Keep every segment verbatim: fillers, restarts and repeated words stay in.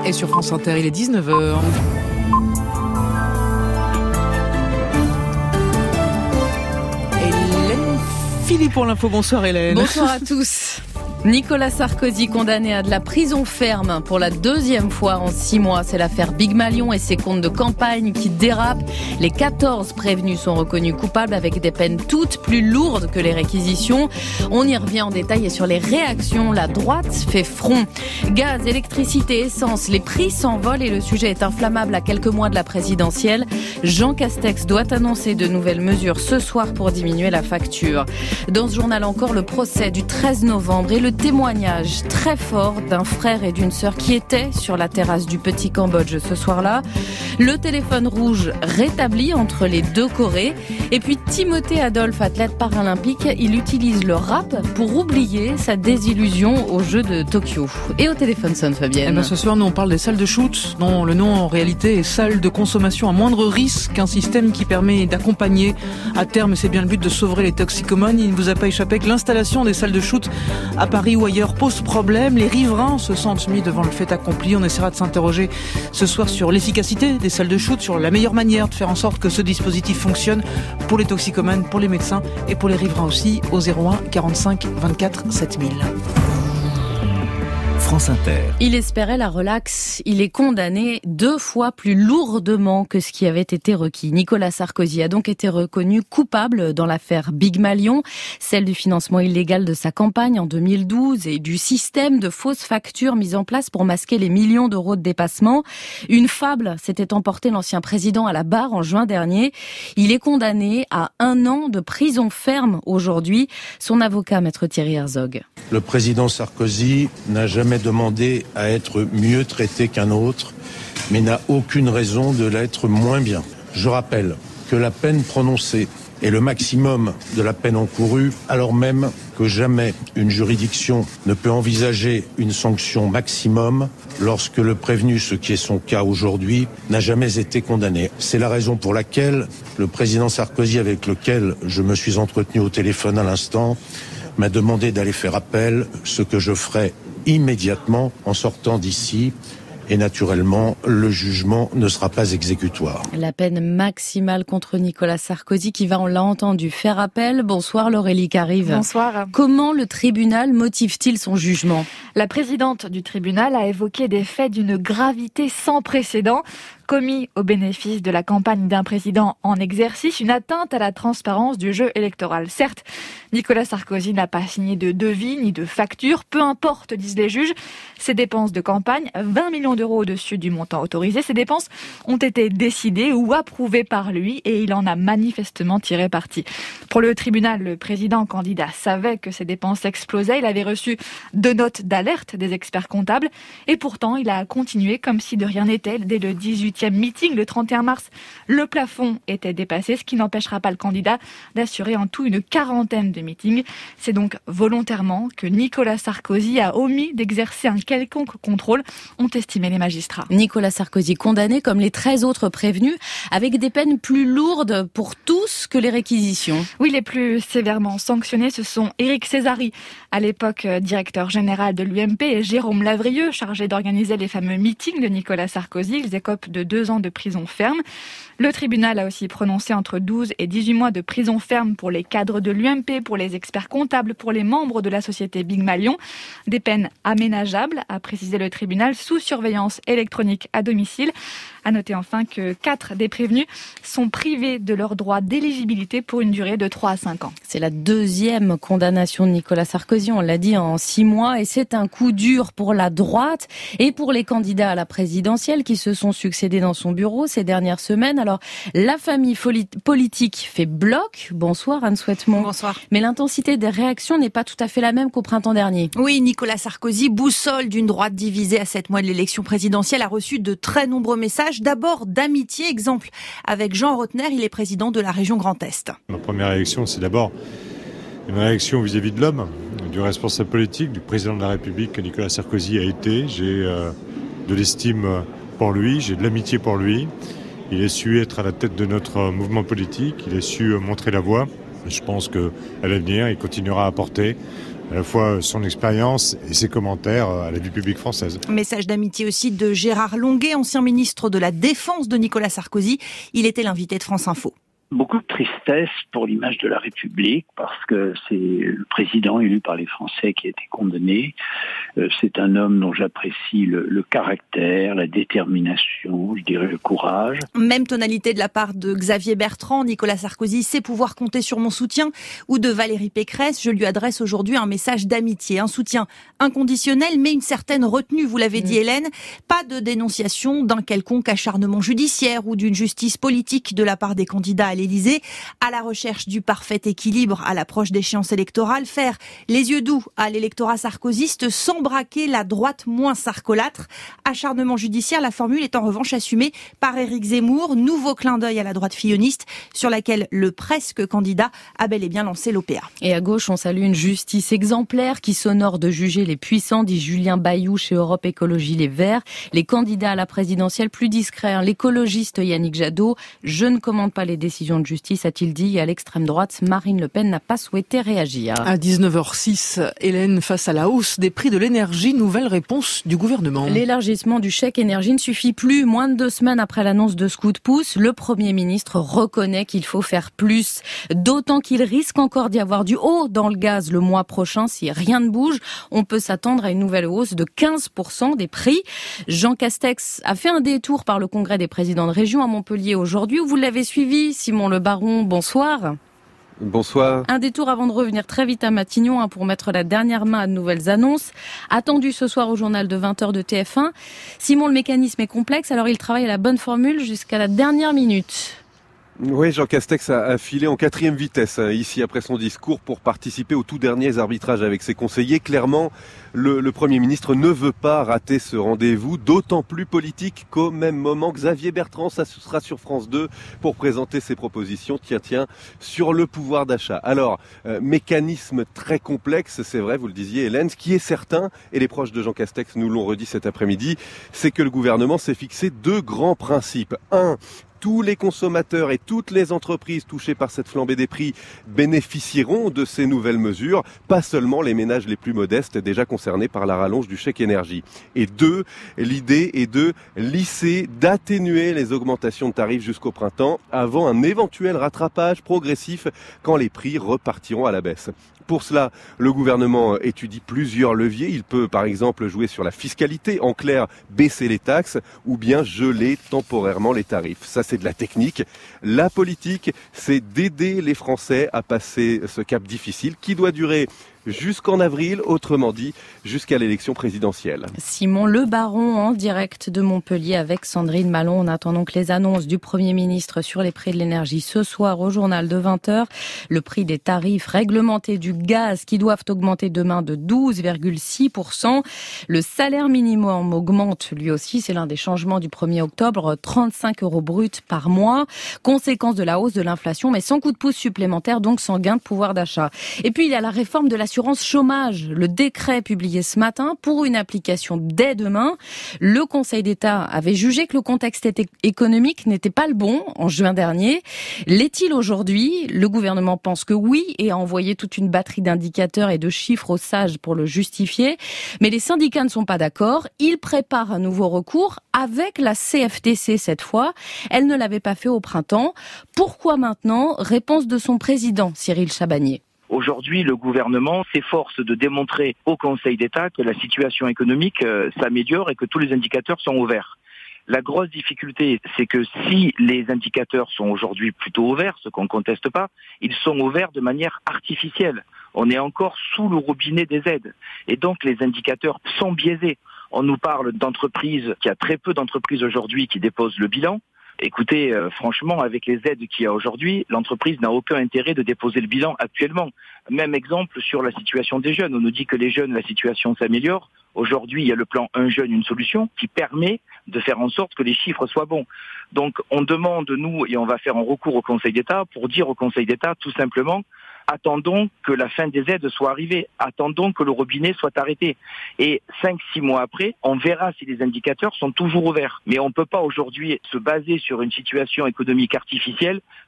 Et sur France Inter, il est dix-neuf heures. Hélène Philippe pour l'info. Bonsoir Hélène. Bonsoir à tous. Nicolas Sarkozy condamné à de la prison ferme pour la deuxième fois en six mois. C'est l'affaire Big Malion et ses comptes de campagne qui dérapent. Les quatorze prévenus sont reconnus coupables avec des peines toutes plus lourdes que les réquisitions. On y revient en détail et sur les réactions. La droite fait front. Gaz, électricité, essence, les prix s'envolent et le sujet est inflammable à quelques mois de la présidentielle. Jean Castex doit annoncer de nouvelles mesures ce soir pour diminuer la facture. Dans ce journal encore, le procès du treize novembre et le témoignage très fort d'un frère et d'une sœur qui étaient sur la terrasse du Petit Cambodge ce soir-là. Le téléphone rouge rétabli entre les deux Corées. Et puis Timothée Adolphe, athlète paralympique, il utilise le rap pour oublier sa désillusion aux Jeux de Tokyo. Et au téléphone sonne Fabienne. Eh ben ce soir, nous on parle des salles de shoot, dont le nom en réalité est salle de consommation à moindre risque, un système qui permet d'accompagner à terme, c'est bien le but, de sauver les toxicomanes. Il ne vous a pas échappé que l'installation des salles de shoot à Paris ou ailleurs pose problème. Les riverains se sentent mis devant le fait accompli. On essaiera de s'interroger ce soir sur l'efficacité des salles de shoot, sur la meilleure manière de faire en sorte que ce dispositif fonctionne pour les toxicomanes, pour les médecins et pour les riverains aussi, au zéro un quarante-cinq vingt-quatre sept mille. France Inter. Il espérait la relaxe. Il est condamné deux fois plus lourdement que ce qui avait été requis. Nicolas Sarkozy a donc été reconnu coupable dans l'affaire Big Malion, celle du financement illégal de sa campagne en deux mille douze et du système de fausses factures mis en place pour masquer les millions d'euros de dépassement. Une fable s'était emporté l'ancien président à la barre en juin dernier. Il est condamné à un an de prison ferme aujourd'hui. Son avocat, maître Thierry Herzog. Le président Sarkozy n'a jamais demandé à être mieux traité qu'un autre, mais n'a aucune raison de l'être moins bien. Je rappelle que la peine prononcée est le maximum de la peine encourue, alors même que jamais une juridiction ne peut envisager une sanction maximum lorsque le prévenu, ce qui est son cas aujourd'hui, n'a jamais été condamné. C'est la raison pour laquelle le président Sarkozy, avec lequel je me suis entretenu au téléphone à l'instant, m'a demandé d'aller faire appel, ce que je ferai immédiatement en sortant d'ici. Et naturellement, le jugement ne sera pas exécutoire. La peine maximale contre Nicolas Sarkozy qui va, on l'a entendu, faire appel. Bonsoir Laurélie Carive. Bonsoir. Comment le tribunal motive-t-il son jugement ? La présidente du tribunal a évoqué des faits d'une gravité sans précédent commis au bénéfice de la campagne d'un président en exercice, une atteinte à la transparence du jeu électoral. Certes, Nicolas Sarkozy n'a pas signé de devis ni de facture, peu importe, disent les juges, ses dépenses de campagne, vingt millions d'euros au-dessus du montant autorisé, ces dépenses ont été décidées ou approuvées par lui et il en a manifestement tiré parti. Pour le tribunal, le président candidat savait que ses dépenses explosaient, il avait reçu deux notes d'alerte des experts comptables et pourtant il a continué comme si de rien n'était dès le dix-huitième meeting, le trente et un mars. Le plafond était dépassé, ce qui n'empêchera pas le candidat d'assurer en tout une quarantaine de meetings. C'est donc volontairement que Nicolas Sarkozy a omis d'exercer un quelconque contrôle, ont estimé les magistrats. Nicolas Sarkozy condamné comme les treize autres prévenus, avec des peines plus lourdes pour tous que les réquisitions. Oui, les plus sévèrement sanctionnés, ce sont Éric Césari, à l'époque directeur général de l'U M P, et Jérôme Lavrieux, chargé d'organiser les fameux meetings de Nicolas Sarkozy. Ils écopent de deux ans de prison ferme. Le tribunal a aussi prononcé entre douze et dix-huit mois de prison ferme pour les cadres de l'U M P, pour les experts comptables, pour les membres de la société Big Malion. Des peines aménageables, a précisé le tribunal, sous surveillance électronique à domicile. À noter enfin que quatre des prévenus sont privés de leur droit d'éligibilité pour une durée de trois à cinq ans. C'est la deuxième condamnation de Nicolas Sarkozy, on l'a dit, en six mois. Et c'est un coup dur pour la droite et pour les candidats à la présidentielle qui se sont succédés dans son bureau ces dernières semaines. Alors, la famille politique fait bloc. Bonsoir Anne Souhaitemont. Bonsoir. Mais l'intensité des réactions n'est pas tout à fait la même qu'au printemps dernier. Oui, Nicolas Sarkozy, boussole d'une droite divisée à sept mois de l'élection présidentielle, a reçu de très nombreux messages. D'abord d'amitié, exemple avec Jean Rotner, il est président de la région Grand Est. Ma première réaction, c'est d'abord une réaction vis-à-vis de l'homme, du responsable politique, du président de la République que Nicolas Sarkozy a été. J'ai euh, de l'estime pour lui, j'ai de l'amitié pour lui. Il a su être à la tête de notre mouvement politique, il a su montrer la voie. Je pense qu'à l'avenir, il continuera à apporter à la fois son expérience et ses commentaires à la vie publique française. Message d'amitié aussi de Gérard Longuet, ancien ministre de la Défense de Nicolas Sarkozy. Il était l'invité de France Info. Beaucoup de tristesse pour l'image de la République parce que c'est le président élu par les Français qui a été condamné. Euh, c'est un homme dont j'apprécie le, le caractère, la détermination, je dirais le courage. Même tonalité de la part de Xavier Bertrand. Nicolas Sarkozy sait pouvoir compter sur mon soutien. Ou de Valérie Pécresse, je lui adresse aujourd'hui un message d'amitié, un soutien inconditionnel mais une certaine retenue, vous l'avez dit Hélène. Pas de dénonciation d'un quelconque acharnement judiciaire ou d'une justice politique de la part des candidats à l'Élysée, à la recherche du parfait équilibre à l'approche d'échéances électorales, faire les yeux doux à l'électorat sarkozyste sans braquer la droite moins sarcolâtre. Acharnement judiciaire, la formule est en revanche assumée par Éric Zemmour, nouveau clin d'œil à la droite filloniste sur laquelle le presque candidat a bel et bien lancé l'O P A. Et à gauche, on salue une justice exemplaire qui s'honore de juger les puissants, dit Julien Bayou chez Europe Écologie Les Verts. Les candidats à la présidentielle plus discrets, hein, l'écologiste Yannick Jadot, je ne commande pas les décisions de justice, a-t-il dit. À l'extrême droite, Marine Le Pen n'a pas souhaité réagir. À dix-neuf heures six, Hélène, face à la hausse des prix de l'énergie, nouvelle réponse du gouvernement. L'élargissement du chèque énergie ne suffit plus. Moins de deux semaines après l'annonce de ce coup de pouce, le Premier ministre reconnaît qu'il faut faire plus. D'autant qu'il risque encore d'y avoir du haut dans le gaz le mois prochain. Si rien ne bouge, on peut s'attendre à une nouvelle hausse de quinze pour cent des prix. Jean Castex a fait un détour par le congrès des présidents de région à Montpellier aujourd'hui, où vous l'avez suivi, Simon Le Baron, bonsoir. Bonsoir. Un détour avant de revenir très vite à Matignon hein, pour mettre la dernière main à de nouvelles annonces. Attendu ce soir au journal de vingt heures de T F un. Simon, le mécanisme est complexe, alors il travaille à la bonne formule jusqu'à la dernière minute. Oui, Jean Castex a filé en quatrième vitesse ici après son discours pour participer aux tout derniers arbitrages avec ses conseillers. Clairement, le, le Premier ministre ne veut pas rater ce rendez-vous, d'autant plus politique qu'au même moment, Xavier Bertrand, ça sera sur France deux pour présenter ses propositions, tiens, tiens, sur le pouvoir d'achat. Alors, euh, mécanisme très complexe, c'est vrai, vous le disiez Hélène, ce qui est certain, et les proches de Jean Castex nous l'ont redit cet après-midi, c'est que le gouvernement s'est fixé deux grands principes. Un, tous les consommateurs et toutes les entreprises touchées par cette flambée des prix bénéficieront de ces nouvelles mesures, pas seulement les ménages les plus modestes déjà concernés par la rallonge du chèque énergie. Et deux, l'idée est de lisser, d'atténuer les augmentations de tarifs jusqu'au printemps avant un éventuel rattrapage progressif quand les prix repartiront à la baisse. Pour cela, le gouvernement étudie plusieurs leviers. Il peut par exemple jouer sur la fiscalité, en clair baisser les taxes ou bien geler temporairement les tarifs. Ça c'est de la technique. La politique, c'est d'aider les Français à passer ce cap difficile qui doit durer jusqu'en avril, autrement dit, jusqu'à l'élection présidentielle. Simon Le Baron en direct de Montpellier avec Sandrine Malon. On attend donc les annonces du Premier ministre sur les prix de l'énergie ce soir au journal de vingt heures. Le prix des tarifs réglementés du gaz qui doivent augmenter demain de douze virgule six pour cent. Le salaire minimum augmente lui aussi, c'est l'un des changements du premier octobre, trente-cinq euros bruts par mois. Conséquence de la hausse de l'inflation, mais sans coup de pouce supplémentaire, donc sans gain de pouvoir d'achat. Et puis il y a la réforme de la Assurance chômage, le décret publié ce matin pour une application dès demain. Le Conseil d'État avait jugé que le contexte économique n'était pas le bon en juin dernier. L'est-il aujourd'hui? Le gouvernement pense que oui et a envoyé toute une batterie d'indicateurs et de chiffres aux sages pour le justifier. Mais les syndicats ne sont pas d'accord. Ils préparent un nouveau recours avec la C F T C cette fois. Elle ne l'avait pas fait au printemps. Pourquoi maintenant? Réponse de son président, Cyril Chabagnier. Aujourd'hui, le gouvernement s'efforce de démontrer au Conseil d'État que la situation économique euh, s'améliore et que tous les indicateurs sont au vert. La grosse difficulté, c'est que si les indicateurs sont aujourd'hui plutôt au vert, ce qu'on ne conteste pas, ils sont au vert de manière artificielle. On est encore sous le robinet des aides. Et donc les indicateurs sont biaisés. On nous parle d'entreprises, qu'il y a très peu d'entreprises aujourd'hui qui déposent le bilan. Écoutez, euh, franchement, avec les aides qu'il y a aujourd'hui, l'entreprise n'a aucun intérêt de déposer le bilan actuellement. Même exemple sur la situation des jeunes. On nous dit que les jeunes, la situation s'améliore. Aujourd'hui, il y a le plan Un jeune, une solution qui permet de faire en sorte que les chiffres soient bons. Donc, on demande, nous, et on va faire un recours au Conseil d'État pour dire au Conseil d'État, tout simplement, attendons que la fin des aides soit arrivée. Attendons que le robinet soit arrêté. Et cinq, six mois après, on verra si les indicateurs sont toujours ouverts. Mais on ne peut pas aujourd'hui se baser sur une situation économique artificielle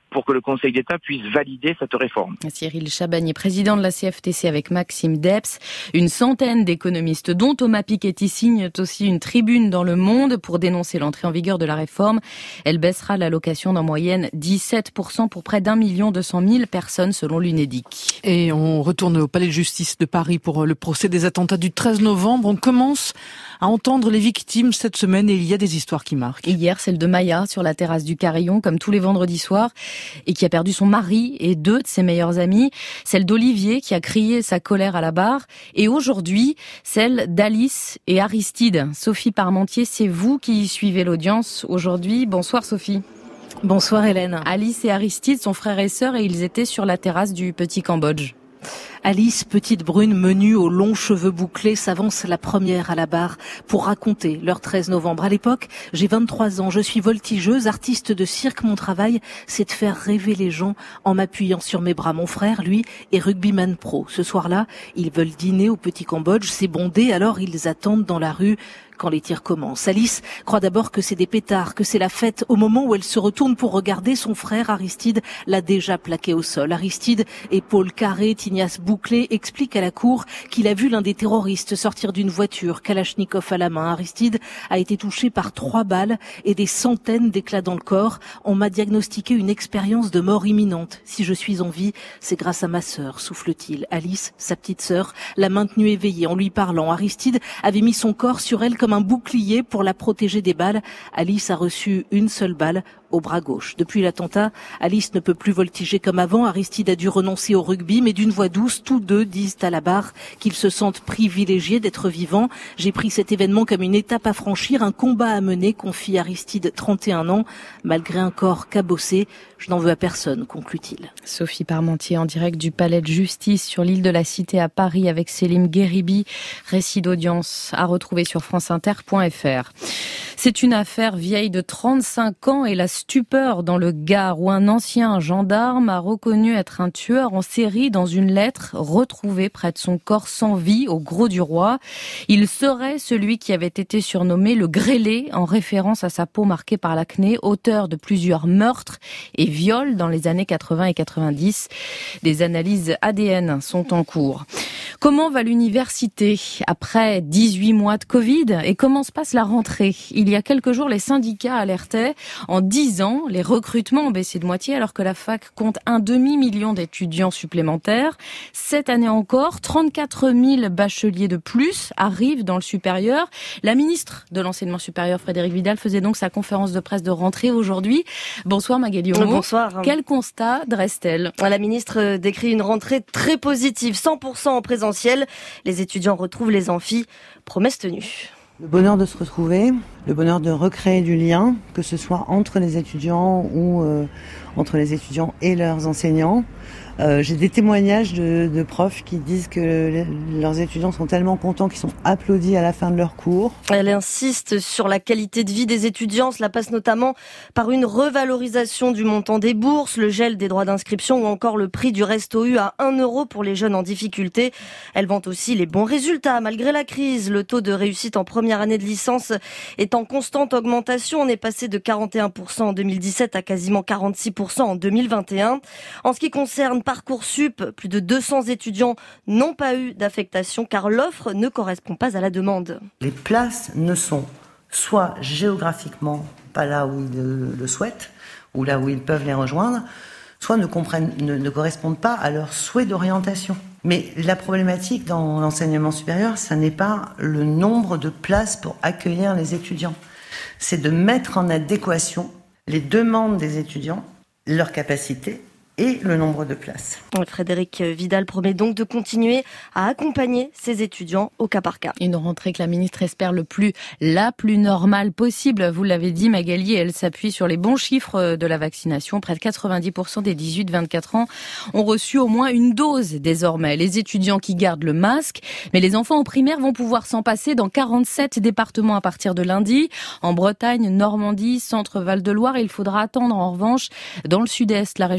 pour que le Conseil d'État puisse valider cette réforme. Cyril Chabagnier, président de la C F T C avec Maxime Depps. Une centaine d'économistes, dont Thomas Piketty, signent aussi une tribune dans Le Monde pour dénoncer l'entrée en vigueur de la réforme. Elle baissera l'allocation d'en moyenne dix-sept pour cent pour près d'un million deux cent mille personnes selon l'Unédic. Et on retourne au Palais de justice de Paris pour le procès des attentats du treize novembre. On commence à entendre les victimes cette semaine et il y a des histoires qui marquent. Hier, celle de Maya sur la terrasse du Carillon, comme tous les vendredis soirs, et qui a perdu son mari et deux de ses meilleurs amis. Celle d'Olivier qui a crié sa colère à la barre. Et aujourd'hui, celle d'Alice et Aristide. Sophie Parmentier, c'est vous qui suivez l'audience aujourd'hui. Bonsoir Sophie. Bonsoir Hélène. Alice et Aristide sont frères et sœurs et ils étaient sur la terrasse du Petit Cambodge. Alice, petite brune menue aux longs cheveux bouclés, s'avance la première à la barre pour raconter leur treize novembre. À l'époque, j'ai vingt-trois ans, je suis voltigeuse, artiste de cirque. Mon travail, c'est de faire rêver les gens en m'appuyant sur mes bras. Mon frère, lui, est rugbyman pro. Ce soir-là, ils veulent dîner au Petit Cambodge, c'est bondé, alors ils attendent dans la rue quand les tirs commencent. Alice croit d'abord que c'est des pétards, que c'est la fête. Au moment où elle se retourne pour regarder, son frère Aristide l'a déjà plaqué au sol. Aristide, épaule carrée, tignasse bouclée, explique à la cour qu'il a vu l'un des terroristes sortir d'une voiture, Kalachnikov à la main. Aristide a été touché par trois balles et des centaines d'éclats dans le corps. On m'a diagnostiqué une expérience de mort imminente. Si je suis en vie, c'est grâce à ma sœur, souffle-t-il. Alice, sa petite sœur, l'a maintenue éveillée en lui parlant. Aristide avait mis son corps sur elle comme un bouclier pour la protéger des balles. Alice a reçu une seule balle au bras gauche. Depuis l'attentat, Alice ne peut plus voltiger comme avant. Aristide a dû renoncer au rugby, mais d'une voix douce, tous deux disent à la barre qu'ils se sentent privilégiés d'être vivants. J'ai pris cet événement comme une étape à franchir, un combat à mener, confie Aristide, trente et un ans. Malgré un corps cabossé, je n'en veux à personne, conclut-il. Sophie Parmentier en direct du Palais de Justice sur l'île de la Cité à Paris avec Célim Guéribi. Récit d'audience à retrouver sur franceinter point f r. C'est une affaire vieille de trente-cinq ans et la stupeur dans le Gard où un ancien gendarme a reconnu être un tueur en série dans une lettre retrouvée près de son corps sans vie au Grau du Roi. Il serait celui qui avait été surnommé le grêlé en référence à sa peau marquée par l'acné, auteur de plusieurs meurtres et viols dans les années quatre-vingts et quatre-vingt-dix. Des analyses A D N sont en cours. Comment va l'université après dix-huit mois de Covid et comment se passe la rentrée? Il y a quelques jours, les syndicats alertaient. En dix ans, les recrutements ont baissé de moitié alors que la fac compte un demi-million d'étudiants supplémentaires. Cette année encore, trente-quatre mille bacheliers de plus arrivent dans le supérieur. La ministre de l'Enseignement supérieur, Frédérique Vidal, faisait donc sa conférence de presse de rentrée aujourd'hui. Bonsoir Magali Homo. Bonsoir. Quel constat dresse-t-elle? La ministre décrit une rentrée très positive, cent pour cent en présentiel. Les étudiants retrouvent les amphis, promesse tenue. Le bonheur de se retrouver, le bonheur de recréer du lien, que ce soit entre les étudiants ou euh, entre les étudiants et leurs enseignants. Euh, j'ai des témoignages de, de profs qui disent que les, leurs étudiants sont tellement contents qu'ils sont applaudis à la fin de leur cours. Elle insiste sur la qualité de vie des étudiants. Cela passe notamment par une revalorisation du montant des bourses, le gel des droits d'inscription ou encore le prix du Resto U à un euro pour les jeunes en difficulté. Elle vante aussi les bons résultats. Malgré la crise, le taux de réussite en première année de licence est en constante augmentation. On est passé de quarante et un pour cent en deux mille dix-sept à quasiment quarante-six pour cent en deux mille vingt et un. En ce qui concerne Parcoursup, plus de deux cents étudiants n'ont pas eu d'affectation car l'offre ne correspond pas à la demande. Les places ne sont soit géographiquement pas là où ils le, le souhaitent, ou là où ils peuvent les rejoindre, soit ne, comprennent, ne, ne correspondent pas à leur souhait d'orientation. Mais la problématique dans l'enseignement supérieur, ça n'est pas le nombre de places pour accueillir les étudiants. C'est de mettre en adéquation les demandes des étudiants, leurs capacités, et le nombre de places. Frédérique Vidal promet donc de continuer à accompagner ses étudiants au cas par cas. Une rentrée que la ministre espère le plus, la plus normale possible. Vous l'avez dit Magali, elle s'appuie sur les bons chiffres de la vaccination. Près de quatre-vingt-dix pour cent des dix-huit vingt-quatre ans ont reçu au moins une dose désormais. Les étudiants qui gardent le masque, mais les enfants en primaire vont pouvoir s'en passer dans quarante-sept départements à partir de lundi. En Bretagne, Normandie, Centre Val de Loire, il faudra attendre en revanche dans le sud-est, la région parisienne,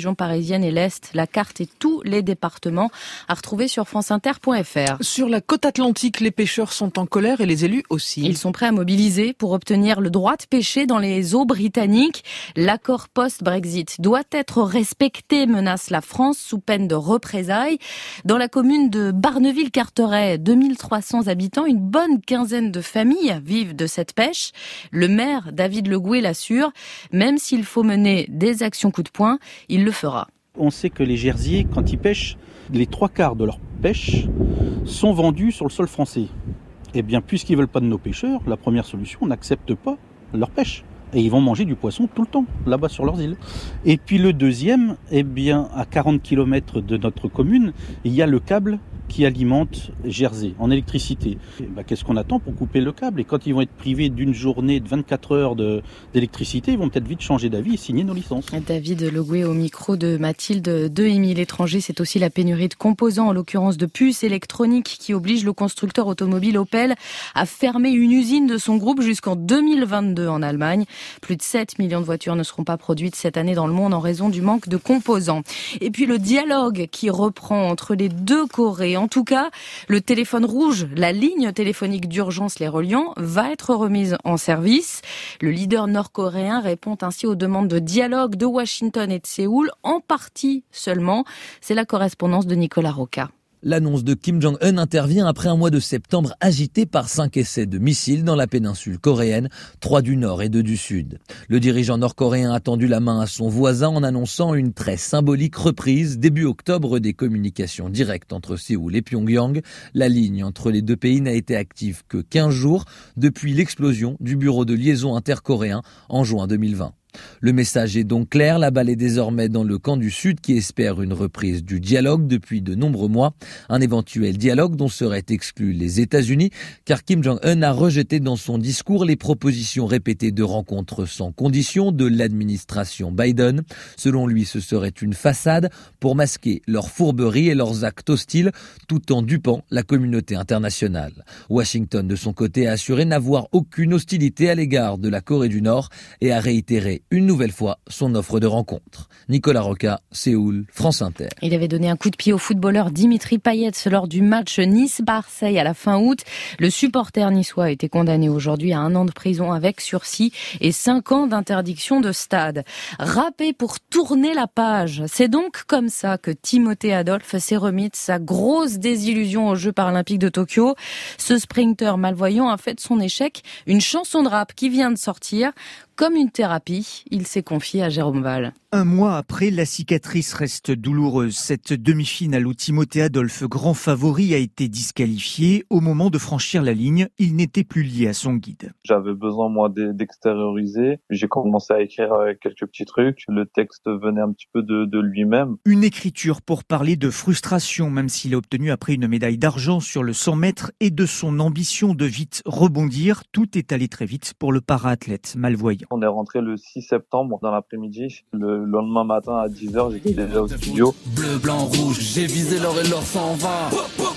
parisienne et l'Est. La carte et tous les départements à retrouver sur franceinter point f r. Sur la côte atlantique, les pêcheurs sont en colère et les élus aussi. Ils sont prêts à mobiliser pour obtenir le droit de pêcher dans les eaux britanniques. L'accord post-Brexit doit être respecté, menace la France sous peine de représailles. Dans la commune de Barneville-Carteret, deux mille trois cents habitants, une bonne quinzaine de familles vivent de cette pêche. Le maire, David Legoué, l'assure, même s'il faut mener des actions coup de poing, il le fera. On sait que les Jersiais, quand ils pêchent, les trois quarts de leur pêche sont vendus sur le sol français. Eh bien, puisqu'ils ne veulent pas de nos pêcheurs, la première solution, on n'accepte pas leur pêche. Et ils vont manger du poisson tout le temps, là-bas sur leurs îles. Et puis le deuxième, eh bien, à quarante kilomètres de notre commune, il y a le câble qui alimente Jersey en électricité. Et ben, qu'est-ce qu'on attend pour couper le câble ? Et quand ils vont être privés d'une journée de vingt-quatre heures de, d'électricité, ils vont peut-être vite changer d'avis et signer nos licences. David Legoué au micro de Mathilde de Émile Étranger. C'est aussi la pénurie de composants, en l'occurrence de puces électroniques, qui oblige le constructeur automobile Opel à fermer une usine de son groupe jusqu'en deux mille vingt-deux en Allemagne. Plus de sept millions de voitures ne seront pas produites cette année dans le monde en raison du manque de composants. Et puis le dialogue qui reprend entre les deux Corées. En tout cas, le téléphone rouge, la ligne téléphonique d'urgence les reliant, va être remise en service. Le leader nord-coréen répond ainsi aux demandes de dialogue de Washington et de Séoul, en partie seulement. C'est la correspondance de Nicolas Roca. L'annonce de Kim Jong-un intervient après un mois de septembre agité par cinq essais de missiles dans la péninsule coréenne, trois du nord et deux du sud. Le dirigeant nord-coréen a tendu la main à son voisin en annonçant une très symbolique reprise début octobre des communications directes entre Séoul et Pyongyang. La ligne entre les deux pays n'a été active que quinze jours depuis l'explosion du bureau de liaison intercoréen en juin deux mille vingt. Le message est donc clair, la balle est désormais dans le camp du Sud qui espère une reprise du dialogue depuis de nombreux mois. Un éventuel dialogue dont seraient exclus les États-Unis, car Kim Jong-un a rejeté dans son discours les propositions répétées de rencontres sans condition de l'administration Biden. Selon lui, ce serait une façade pour masquer leurs fourberies et leurs actes hostiles, tout en dupant la communauté internationale. Washington, de son côté, a assuré n'avoir aucune hostilité à l'égard de la Corée du Nord et a réitéré une nouvelle fois son offre de rencontre. Nicolas Roca, Séoul, France Inter. Il avait donné un coup de pied au footballeur Dimitri Payet lors du match Nice-Marseille à la fin août. Le supporter niçois a été condamné aujourd'hui à un an de prison avec sursis et cinq ans d'interdiction de stade. Râpé pour tourner la page. C'est donc comme ça que Timothée Adolphe s'est remis de sa grosse désillusion aux Jeux paralympiques de Tokyo. Ce sprinter malvoyant a fait de son échec une chanson de rap qui vient de sortir. Comme une thérapie, il s'est confié à Jérôme Val. Un mois après, la cicatrice reste douloureuse. Cette demi-finale où Timothée Adolphe, grand favori, a été disqualifié. Au moment de franchir la ligne, il n'était plus lié à son guide. J'avais besoin, moi, d'extérioriser. J'ai commencé à écrire quelques petits trucs. Le texte venait un petit peu de, de lui-même. Une écriture pour parler de frustration, même s'il a obtenu après une médaille d'argent sur le cent mètres, et de son ambition de vite rebondir. Tout est allé très vite pour le para-athlète malvoyant. On est rentré le six septembre dans l'après-midi. Le lendemain matin à dix heures, j'étais déjà au studio. Bleu, blanc, rouge, j'ai visé l'or et l'or s'en va.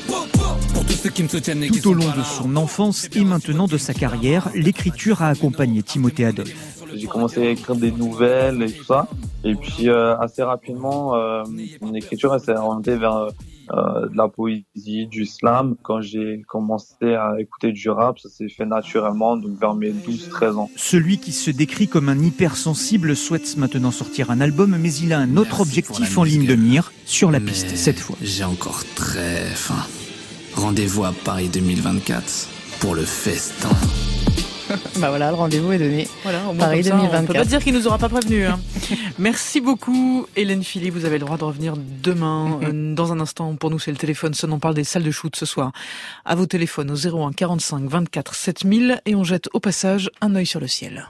Pour tous ceux qui me soutiennent et qui Tout au long de son enfance et maintenant de sa carrière, l'écriture a accompagné Timothée Adolphe. J'ai commencé à écrire des nouvelles et tout ça. Et puis euh, assez rapidement, euh, mon écriture elle s'est orientée vers euh, de la poésie, du slam. Quand j'ai commencé à écouter du rap, ça s'est fait naturellement, donc vers mes douze treize ans. Celui qui se décrit comme un hypersensible souhaite maintenant sortir un album, mais il a un autre Merci objectif en ligne de mire, sur la mais piste cette fois. J'ai encore très faim. Rendez-vous à Paris deux mille vingt-quatre pour le festin. Bah voilà, le rendez-vous est donné. Voilà, au moins Paris ça, deux mille vingt-quatre. On peut pas dire qu'il nous aura pas prévenu. Hein. Merci beaucoup, Hélène Philly. Vous avez le droit de revenir demain. Euh, dans un instant, pour nous, c'est le téléphone. Sonne, on parle des salles de shoot ce soir. À vos téléphones au zéro un quarante-cinq vingt-quatre sept mille et on jette au passage un œil sur le ciel.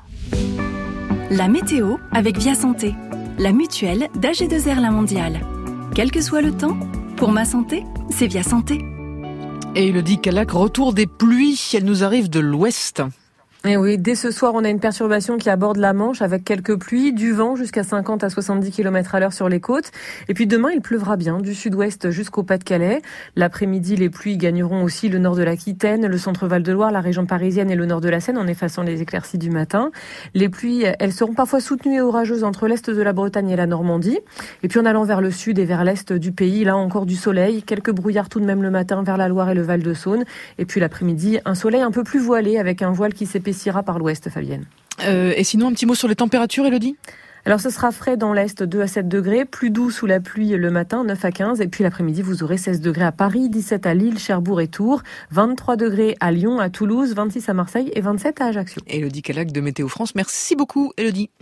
La météo avec Via Santé, la mutuelle d'A G deux R La Mondiale. Quel que soit le temps, pour ma santé, c'est Via Santé. Et Elodie Calac, retour des pluies. Elles nous arrivent de l'ouest. Et oui, dès ce soir, on a une perturbation qui aborde la Manche avec quelques pluies, du vent jusqu'à cinquante à soixante-dix kilomètres à l'heure sur les côtes. Et puis demain, il pleuvra bien du sud-ouest jusqu'au Pas-de-Calais. L'après-midi, les pluies gagneront aussi le nord de l'Aquitaine, le centre Val-de-Loire, la région parisienne et le nord de la Seine en effaçant les éclaircies du matin. Les pluies, elles seront parfois soutenues et orageuses entre l'est de la Bretagne et la Normandie. Et puis en allant vers le sud et vers l'est du pays, là encore du soleil, quelques brouillards tout de même le matin vers la Loire et le Val-de-Saône. Et puis l'après-midi, un soleil un peu plus voilé avec un voile qui s'épaissit par l'ouest, Fabienne. Euh, et sinon, un petit mot sur les températures, Élodie ? Alors ce sera frais dans l'est, deux à sept degrés, plus doux sous la pluie le matin, neuf à quinze, et puis l'après-midi vous aurez seize degrés à Paris, dix-sept à Lille, Cherbourg et Tours, vingt-trois degrés à Lyon, à Toulouse, vingt-six à Marseille et vingt-sept à Ajaccio. Élodie Calac de Météo France, merci beaucoup Élodie.